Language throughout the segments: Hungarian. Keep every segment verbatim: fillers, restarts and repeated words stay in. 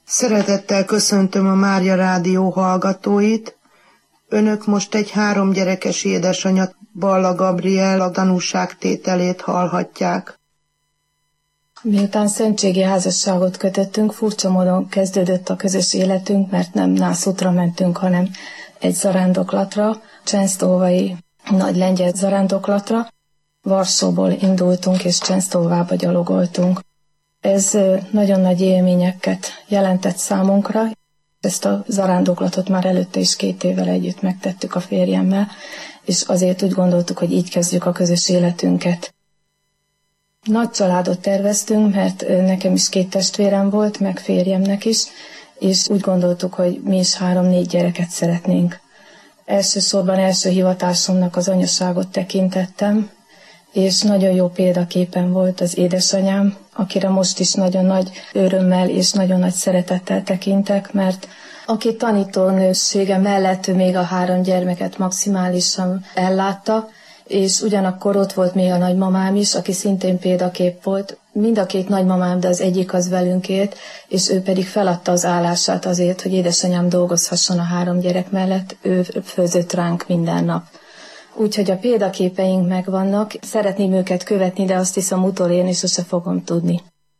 Szeretettel köszöntöm a Mária Rádió hallgatóit. Önök most egy három gyerekes édesanyja, Balla Gabriella tanúságtételét hallhatják. Miután szentségi házasságot kötöttünk, furcsa módon kezdődött a közös életünk, mert nem nászútra mentünk, hanem egy zarándoklatra, Csensztóvai nagy lengyel zarándoklatra. Varsóból indultunk, és Csensztóvába gyalogoltunk. Ez nagyon nagy élményeket jelentett számunkra. Ezt a zarándoklatot már előtte is két évvel együtt megtettük a férjemmel, és azért úgy gondoltuk, hogy így kezdjük a közös életünket. Nagy családot terveztünk, mert nekem is két testvérem volt, meg férjemnek is, és úgy gondoltuk, hogy mi is három-négy gyereket szeretnénk. Elsősorban első hivatásomnak az anyaságot tekintettem, és nagyon jó példaképen volt az édesanyám, akire most is nagyon nagy örömmel és nagyon nagy szeretettel tekintek, mert aki tanítónősége mellett még a három gyermeket maximálisan ellátta, és ugyanakkor ott volt még a nagymamám is, aki szintén példakép volt. Mind a két nagymamám, de az egyik az velünk élt, és ő pedig feladta az állását azért, hogy édesanyám dolgozhasson a három gyerek mellett, ő főzött ránk minden nap. Úgyhogy a példaképeink megvannak, szeretném őket követni, de azt hiszem utolérni sose fogom tudni.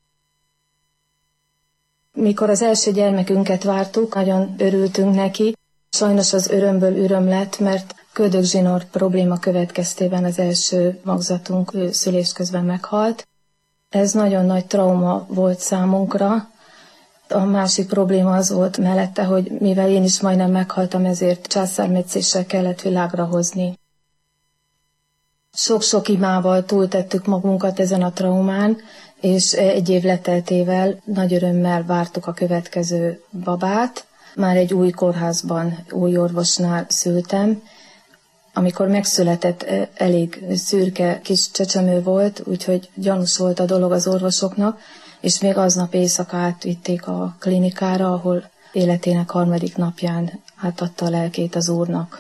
Mikor az első gyermekünket vártuk, nagyon örültünk neki. Sajnos az örömből öröm lett, mert köldögzsinór probléma következtében az első magzatunk szülés közben meghalt. Ez nagyon nagy trauma volt számunkra. A másik probléma az volt mellette, hogy mivel én is majdnem meghaltam, ezért császármetszéssel kellett világra hozni. Sok-sok imával túltettük magunkat ezen a traumán, és egy év leteltével nagy örömmel vártuk a következő babát. Már egy új kórházban, új orvosnál szültem. Amikor megszületett, elég szürke kis csecsemő volt, úgyhogy gyanús volt a dolog az orvosoknak, és még aznap éjszaka átvitték a klinikára, ahol életének harmadik napján átadta a lelkét az Úrnak.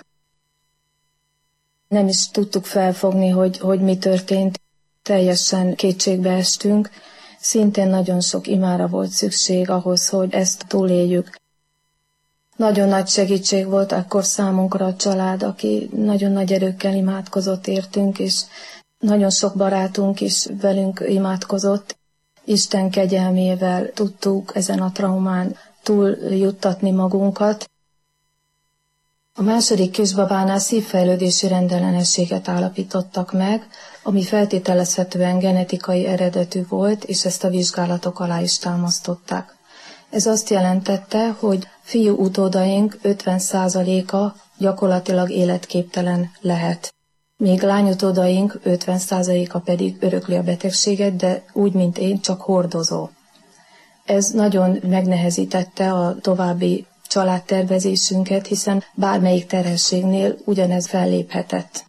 Nem is tudtuk felfogni, hogy, hogy mi történt. Teljesen kétségbe estünk. Szintén nagyon sok imára volt szükség ahhoz, hogy ezt túléljük. Nagyon nagy segítség volt akkor számunkra a család, aki nagyon nagy erőkkel imádkozott értünk, és nagyon sok barátunk is velünk imádkozott. Isten kegyelmével tudtuk ezen a traumán túljuttatni magunkat. A második kisbabánál szívfejlődési rendellenességet állapítottak meg, ami feltételezhetően genetikai eredetű volt, és ezt a vizsgálatok alá is támasztották. Ez azt jelentette, hogy fiú utódaink ötven százaléka gyakorlatilag életképtelen lehet. Míg lányutódaink ötven százaléka pedig örökli a betegséget, de úgy, mint én, csak hordozó. Ez nagyon megnehezítette a további családtervezésünket, hiszen bármelyik terhességnél ugyanez felléphetett.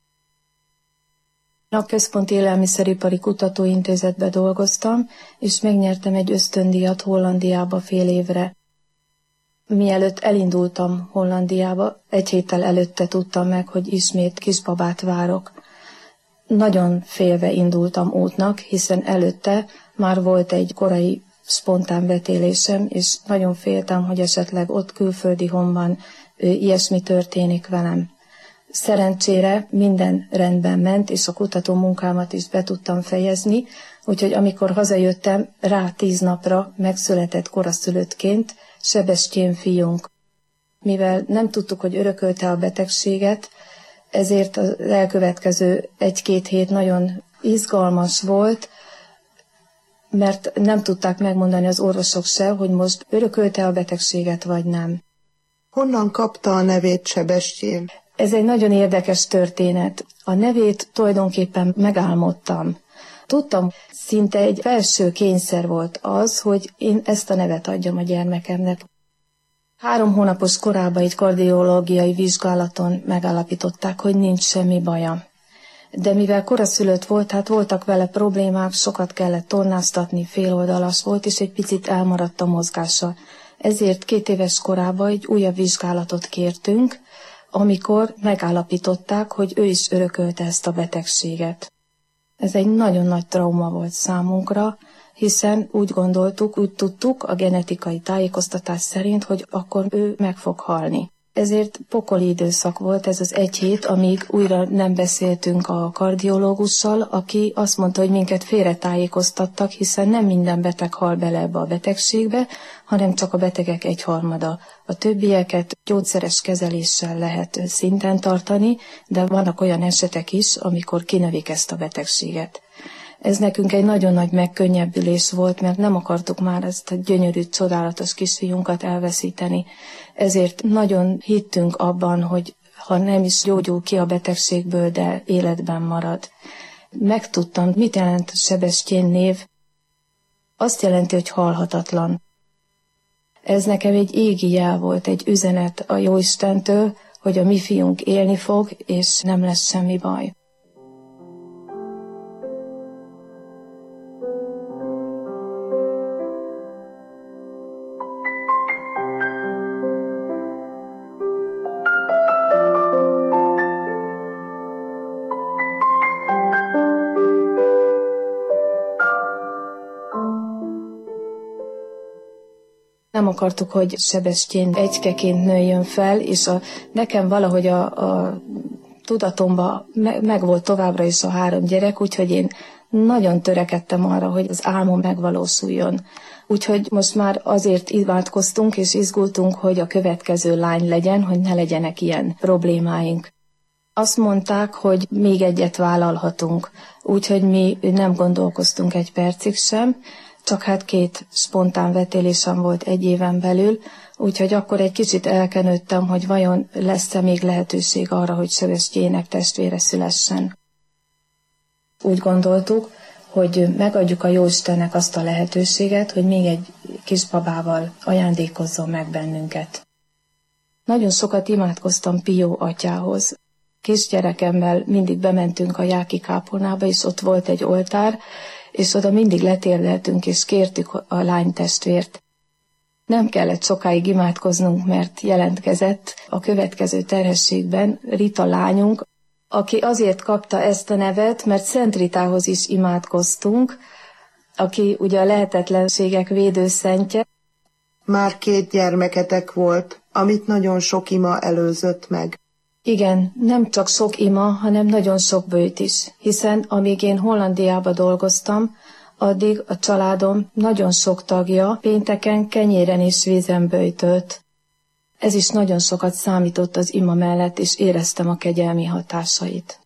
A Központi Élelmiszeripari Kutatóintézetbe dolgoztam, és megnyertem egy ösztöndíjat Hollandiába fél évre. Mielőtt elindultam Hollandiába, egy héttel előtte tudtam meg, hogy ismét kisbabát várok. Nagyon félve indultam útnak, hiszen előtte már volt egy korai spontán betélésem, és nagyon féltem, hogy esetleg ott külföldi honban ilyesmi történik velem. Szerencsére minden rendben ment, és a kutató munkámat is be tudtam fejezni, úgyhogy amikor hazajöttem, rá tíz napra megszületett koraszülöttként Sebestyén fiunk. Mivel nem tudtuk, hogy örökölte a betegséget, ezért az elkövetkező egy-két hét nagyon izgalmas volt, mert nem tudták megmondani az orvosok se, hogy most örökölte a betegséget, vagy nem. Honnan kapta a nevét Sebestyén? Ez egy nagyon érdekes történet. A nevét tulajdonképpen megálmodtam. Tudtam, szinte egy felső kényszer volt az, hogy én ezt a nevet adjam a gyermekemnek. Három hónapos korában egy kardiológiai vizsgálaton megállapították, hogy nincs semmi baja. De mivel koraszülött volt, hát voltak vele problémák, sokat kellett tornáztatni, féloldalas volt, és egy picit elmaradt a mozgása. Ezért két éves korában egy újabb vizsgálatot kértünk, amikor megállapították, hogy ő is örökölte ezt a betegséget. Ez egy nagyon nagy trauma volt számunkra, hiszen úgy gondoltuk, úgy tudtuk a genetikai tájékoztatás szerint, hogy akkor ő meg fog halni. Ezért pokoli időszak volt ez az egy hét, amíg újra nem beszéltünk a kardiológussal, aki azt mondta, hogy minket félretájékoztattak, hiszen nem minden beteg hal bele ebbe a betegségbe, hanem csak a betegek egyharmada. A többieket gyógyszeres kezeléssel lehet szinten tartani, de vannak olyan esetek is, amikor kinövik ezt a betegséget. Ez nekünk egy nagyon nagy megkönnyebbülés volt, mert nem akartuk már ezt a gyönyörű, csodálatos kisfiunkat elveszíteni. Ezért nagyon hittünk abban, hogy ha nem is gyógyul ki a betegségből, de életben marad. Megtudtam, mit jelent Sebestyén név. Azt jelenti, hogy halhatatlan. Ez nekem egy égi jel volt, egy üzenet a Jóistentől, hogy a mi fiunk élni fog, és nem lesz semmi baj. Nem akartuk, hogy Sebestyén egykeként nőjön fel, és a, nekem valahogy a, a tudatomban me, meg volt továbbra is a három gyerek, úgyhogy én nagyon törekedtem arra, hogy az álmom megvalósuljon. Úgyhogy most már azért imádkoztunk és izgultunk, hogy a következő lány legyen, hogy ne legyenek ilyen problémáink. Azt mondták, hogy még egyet vállalhatunk, úgyhogy mi nem gondolkoztunk egy percig sem, csak hát két spontán vetélésem volt egy éven belül, úgyhogy akkor egy kicsit elkenődtem, hogy vajon lesz-e még lehetőség arra, hogy Sebestyénnek testvére szülessen. Úgy gondoltuk, hogy megadjuk a Jóistennek azt a lehetőséget, hogy még egy kisbabával ajándékozzon meg bennünket. Nagyon sokat imádkoztam Pió atyához. Kisgyerekemmel mindig bementünk a Jáki kápolnába, és ott volt egy oltár, és oda mindig letérdeltünk, és kértük a lánytestvért. Nem kellett sokáig imádkoznunk, mert jelentkezett a következő terhességben Rita lányunk, aki azért kapta ezt a nevet, mert Szent Ritához is imádkoztunk, aki ugye a lehetetlenségek védőszentje. Már két gyermeketek volt, amit nagyon sok ima előzött meg. Igen, nem csak sok ima, hanem nagyon sok bőjt is, hiszen amíg én Hollandiába dolgoztam, addig a családom nagyon sok tagja pénteken kenyéren és vízen bőjtölt. Ez is nagyon sokat számított az ima mellett, és éreztem a kegyelmi hatásait.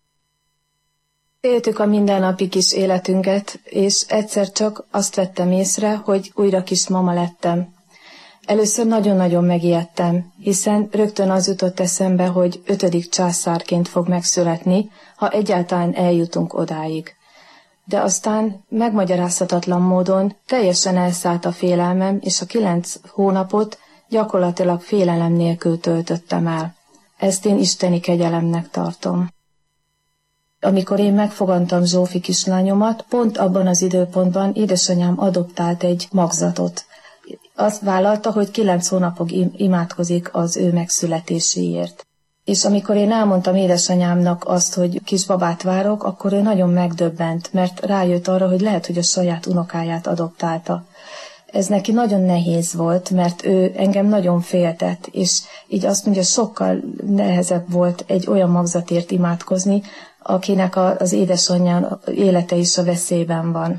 Éltük a mindennapi kis életünket, és egyszer csak azt vettem észre, hogy újra kis mama lettem. Először nagyon-nagyon megijedtem, hiszen rögtön az jutott eszembe, hogy ötödik császárként fog megszületni, ha egyáltalán eljutunk odáig. De aztán megmagyarázhatatlan módon teljesen elszállt a félelmem, és a kilenc hónapot gyakorlatilag félelem nélkül töltöttem el. Ezt én isteni kegyelemnek tartom. Amikor én megfogantam Zsófi kislányomat, pont abban az időpontban édesanyám adoptált egy magzatot. Azt vállalta, hogy kilenc hónapig imádkozik az ő megszületéséért. És amikor én elmondtam édesanyámnak azt, hogy kisbabát várok, akkor ő nagyon megdöbbent, mert rájött arra, hogy lehet, hogy a saját unokáját adoptálta. Ez neki nagyon nehéz volt, mert ő engem nagyon féltett, és így azt mondja, sokkal nehezebb volt egy olyan magzatért imádkozni, akinek az édesanyja élete is a veszélyben van.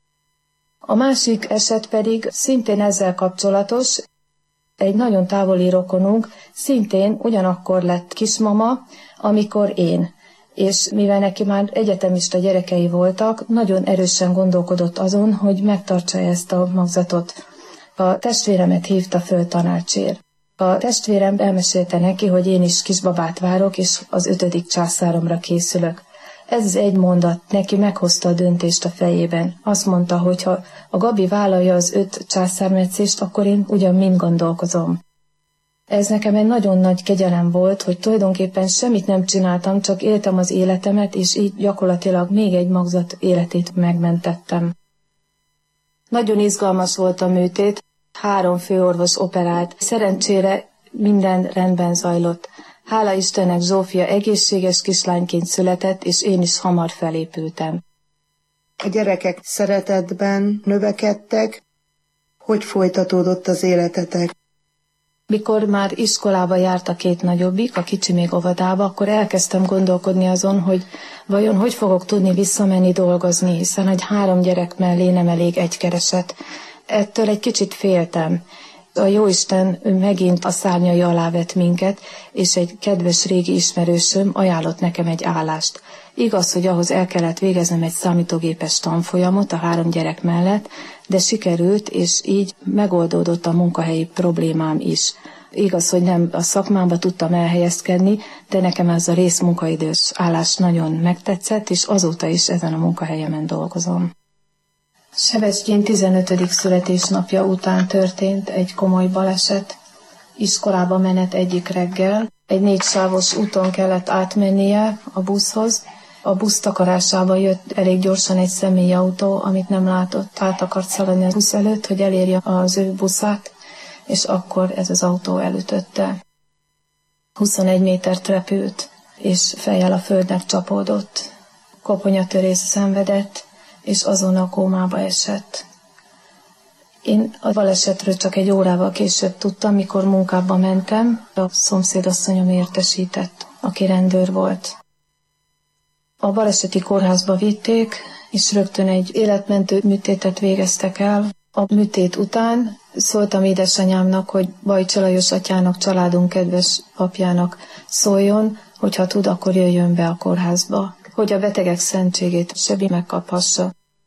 A másik eset pedig szintén ezzel kapcsolatos, egy nagyon távoli rokonunk szintén ugyanakkor lett kismama, amikor én. És mivel neki már egyetemista gyerekei voltak, nagyon erősen gondolkodott azon, hogy megtartsa ezt a magzatot. A testvéremet hívta föl tanácsért. A testvérem elmesélte neki, hogy én is kisbabát várok, és az ötödik császáromra készülök. Ez az egy mondat neki meghozta a döntést a fejében. Azt mondta, hogy ha a Gabi vállalja az öt császármetszést, akkor én ugyan mind gondolkozom. Ez nekem egy nagyon nagy kegyelem volt, hogy tulajdonképpen semmit nem csináltam, csak éltem az életemet, és így gyakorlatilag még egy magzat életét megmentettem. Nagyon izgalmas volt a műtét, három főorvos operált. Szerencsére minden rendben zajlott. Hála Istennek Zsófia egészséges kislányként született, és én is hamar felépültem. A gyerekek szeretetben növekedtek. Hogy folytatódott az életetek? Mikor már iskolába járt a két nagyobbik, a kicsi még óvodába, akkor elkezdtem gondolkodni azon, hogy vajon hogy fogok tudni visszamenni dolgozni, hiszen egy három gyerek mellé nem elég egy kereset. Ettől egy kicsit féltem. A Jóisten megint a szárnyai alá vett minket, és egy kedves régi ismerősöm ajánlott nekem egy állást. Igaz, hogy ahhoz el kellett végeznem egy számítógépes tanfolyamot a három gyerek mellett, de sikerült, és így megoldódott a munkahelyi problémám is. Igaz, hogy nem a szakmámba tudtam elhelyezkedni, de nekem ez a részmunkaidős állás nagyon megtetszett, és azóta is ezen a munkahelyemen dolgozom. Sebestyén tizenötödik születésnapja után történt egy komoly baleset. Iskolába menet egyik reggel. Egy négysávos úton kellett átmennie a buszhoz. A busz takarásába jött elég gyorsan egy személyautó, amit nem látott. Át akart szaladni a busz előtt, hogy elérje az ő buszát, és akkor ez az autó elütötte. huszonegy métert repült, és fejjel a földnek csapódott. Koponyatörést szenvedett, és azonnal kómába esett. Én a balesetről csak egy órával később tudtam, mikor munkába mentem, a szomszédasszonyom értesített, aki rendőr volt. A baleseti kórházba vitték, és rögtön egy életmentő műtétet végeztek el. A műtét után szóltam édesanyámnak, hogy Bajcsi Lajos atyának, családunk kedves apjának szóljon, hogyha tud, akkor jöjjön be a kórházba, hogy a betegek szentségét Sebi megkaphassa.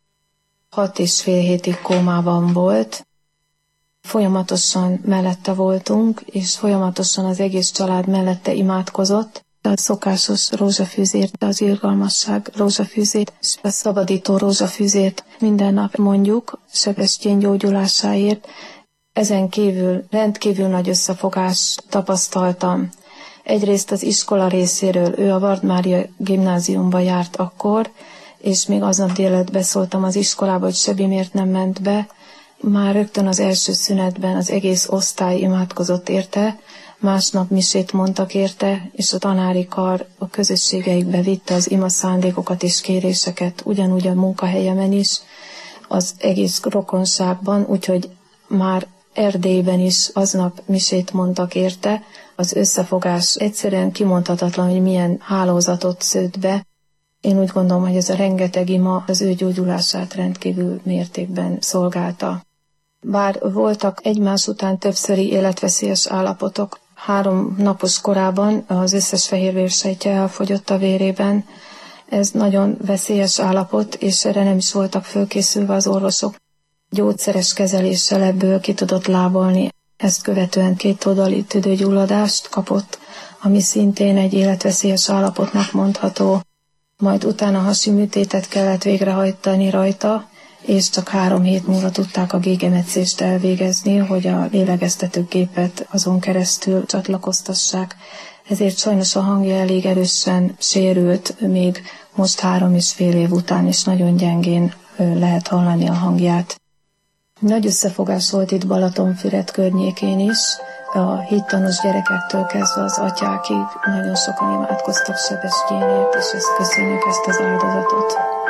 Hat és fél hétig kómában volt. Folyamatosan mellette voltunk, és folyamatosan az egész család mellette imádkozott. A szokásos rózsafűzért, az irgalmasság rózsafűzét, és a szabadító rózsafűzét minden nap mondjuk Sebestyén gyógyulásáért. Ezen kívül rendkívül nagy összefogást tapasztaltam. Egyrészt az iskola részéről, ő a Vard Mária gimnáziumba járt akkor, és még aznap délelőtt beszóltam az iskolába, hogy Sebi miért nem ment be. Már rögtön az első szünetben az egész osztály imádkozott érte, másnap misét mondtak érte, és a tanári kar a közösségeikbe vitte az ima szándékokat és kéréseket, ugyanúgy a munkahelyemen is, az egész rokonságban, úgyhogy már Erdélyben is aznap misét mondtak érte. Az összefogás egyszerűen kimondhatatlan, hogy milyen hálózatot szőtt be. Én úgy gondolom, hogy ez a rengeteg ima az ő gyógyulását rendkívül mértékben szolgálta. Bár voltak egymás után többszöri életveszélyes állapotok, három napos korában az összes fehérvérsejtje elfogyott a vérében. Ez nagyon veszélyes állapot, és erre nem is voltak fölkészülve az orvosok. Gyógyszeres kezeléssel ebből ki tudott lábalni. Ezt követően kétoldali tüdőgyulladást kapott, ami szintén egy életveszélyes állapotnak mondható. Majd utána hasi műtétet kellett végrehajtani rajta, és csak három hét múlva tudták a gégemetszést elvégezni, hogy a lélegeztetőgépet azon keresztül csatlakoztassák. Ezért sajnos a hangja elég erősen sérült, még most három és fél év után is nagyon gyengén lehet hallani a hangját. Nagy összefogás volt itt Balatonfüred környékén is, a hittanos gyerekektől kezdve az atyákig nagyon sokan imádkoztak Sebestyénért, és ezt köszönjük, ezt az áldozatot.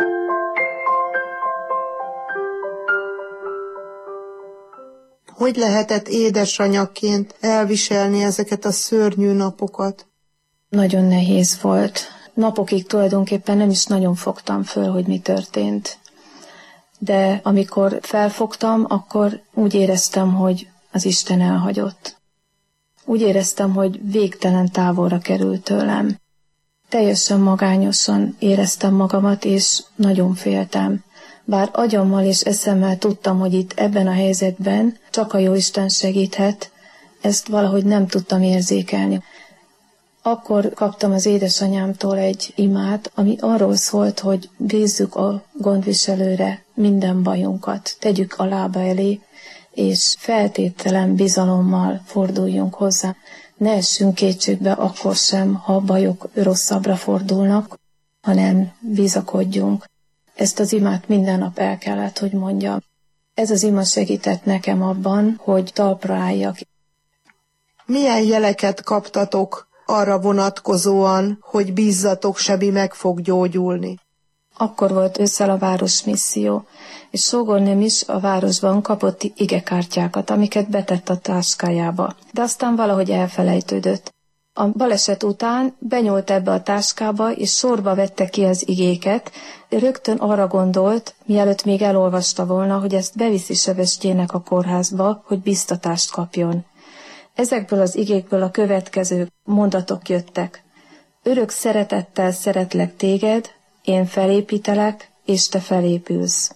Hogy lehetett édesanyaként elviselni ezeket a szörnyű napokat? Nagyon nehéz volt. Napokig tulajdonképpen nem is nagyon fogtam föl, hogy mi történt. De amikor felfogtam, akkor úgy éreztem, hogy az Isten elhagyott. Úgy éreztem, hogy végtelen távolra került tőlem. Teljesen magányosan éreztem magamat, és nagyon féltem. Bár agyammal és eszemmel tudtam, hogy itt ebben a helyzetben csak a Jóisten segíthet, ezt valahogy nem tudtam érzékelni. Akkor kaptam az édesanyámtól egy imát, ami arról szólt, hogy bízzuk a gondviselőre minden bajunkat, tegyük a lába elé, és feltételen bizalommal forduljunk hozzá. Ne essünk kétségbe akkor sem, ha a bajok rosszabbra fordulnak, hanem bizakodjunk. Ezt az imát minden nap el kellett, hogy mondjam. Ez az ima segített nekem abban, hogy talpra álljak. Milyen jeleket kaptatok arra vonatkozóan, hogy bízzatok, Sebi meg fog gyógyulni? Akkor volt ősszel a városmisszió, és sógornőm is a városban kapott igekártyákat, amiket betett a táskájába. De aztán valahogy elfelejtődött. A baleset után benyúlt ebbe a táskába, és sorba vette ki az igéket. Rögtön arra gondolt, mielőtt még elolvasta volna, hogy ezt beviszi Sebestyénnek a kórházba, hogy biztatást kapjon. Ezekből az igékből a következő mondatok jöttek. Örök szeretettel szeretlek téged, én felépítelek, és te felépülsz.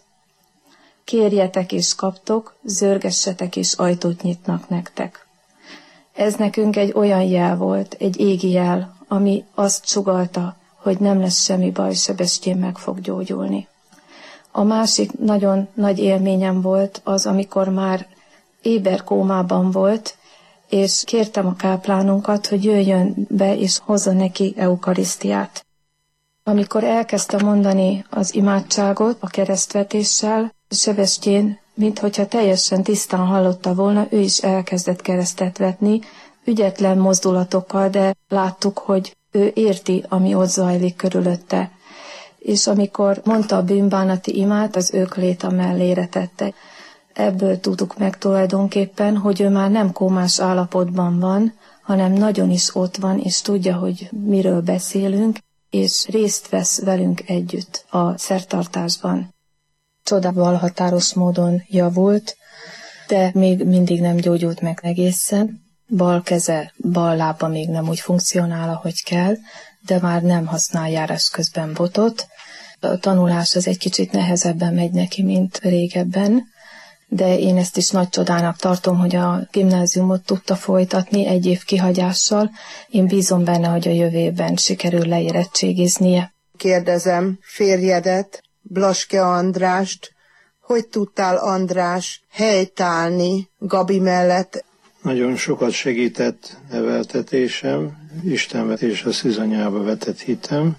Kérjetek és kaptok, zörgessetek és ajtót nyitnak nektek. Ez nekünk egy olyan jel volt, egy égi jel, ami azt sugallta, hogy nem lesz semmi baj, Sebestyén meg fog gyógyulni. A másik nagyon nagy élményem volt az, amikor már éberkómában volt, és kértem a káplánunkat, hogy jöjjön be és hozza neki eukarisztiát. Amikor elkezdte mondani az imádságot a keresztvetéssel, Sebestyén, minthogyha teljesen tisztán hallotta volna, ő is elkezdett keresztet vetni, ügyetlen mozdulatokkal, de láttuk, hogy ő érti, ami ott zajlik körülötte. És amikor mondta a bűnbánati imát, az öklét mellére tette. Ebből tudtuk meg tulajdonképpen, hogy ő már nem kómás állapotban van, hanem nagyon is ott van, és tudja, hogy miről beszélünk, és részt vesz velünk együtt a szertartásban. Csodával határos módon javult, de még mindig nem gyógyult meg egészen. Bal keze, bal lába még nem úgy funkcionál, ahogy kell, de már nem használ járás közben botot. A tanulás az egy kicsit nehezebben megy neki, mint régebben, de én ezt is nagy csodának tartom, hogy a gimnáziumot tudta folytatni egy év kihagyással. Én bízom benne, hogy a jövőben sikerül leérettségiznie. Kérdezem férjedet, Blaske Andrást, hogy tudtál, András, helytállni Gabi mellett? Nagyon sokat segített neveltetésem, Istenbe és a szűzanyába vetett hitem,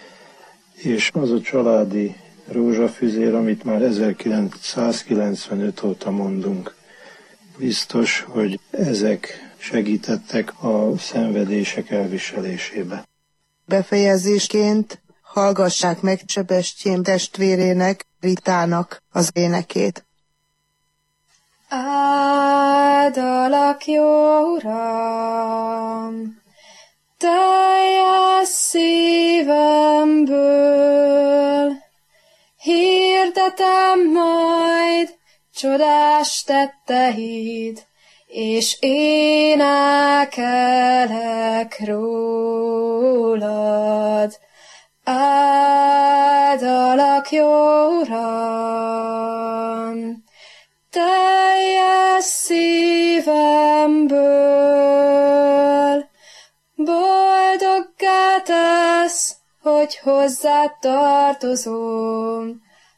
és az a családi rózsafüzér, amit már ezerkilencszázkilencvenöt óta mondunk. Biztos, hogy ezek segítettek a szenvedések elviselésébe. Befejezésként hallgassák meg Sebestyén testvérének, Ritának az énekét. Áldalak, jó Uram, teljes szívemből, hirdetem majd csodás tetteid, és énekelek rólad. Áldalak, jó Uram, teljes szívemből, boldoggá tesz, hogy hozzád tartozom.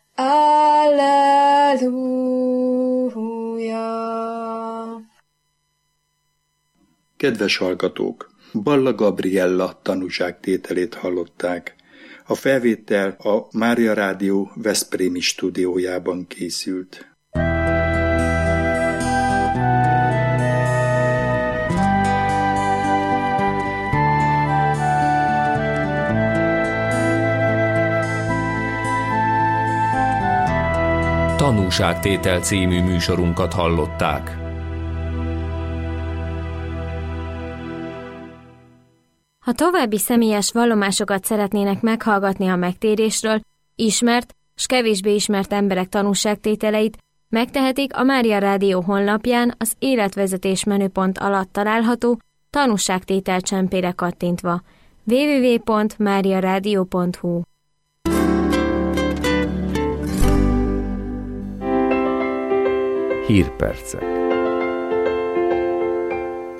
Alleluja! Kedves hallgatók! Balla Gabriella tanúságtételét hallották. A felvétel a Mária Rádió veszprémi stúdiójában készült. Tanúságtétel című műsorunkat hallották. Ha további személyes vallomásokat szeretnének meghallgatni a megtérésről, ismert s kevésbé ismert emberek tanúságtételeit, megtehetik a Mária Rádió honlapján az életvezetés menüpont alatt található tanúságtétel csempére kattintva. double-u double-u double-u pont mária rádió pont hu Hírpercek.